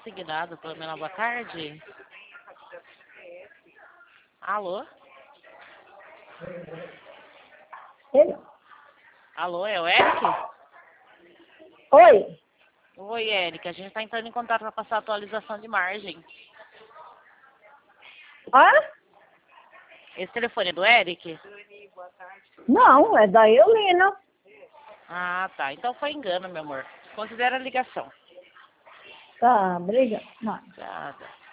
consignado, Pamela, boa tarde. Alô? Ele? Alô, é o Eric? Oi? Oi, Eric, a gente está entrando em contato para passar a atualização de margem. Hã? Esse telefone é do Eric? Não, é da Eulina. Ah, tá. Então foi engano, meu amor. Considera a ligação. Tá, obrigada. Não. Nada.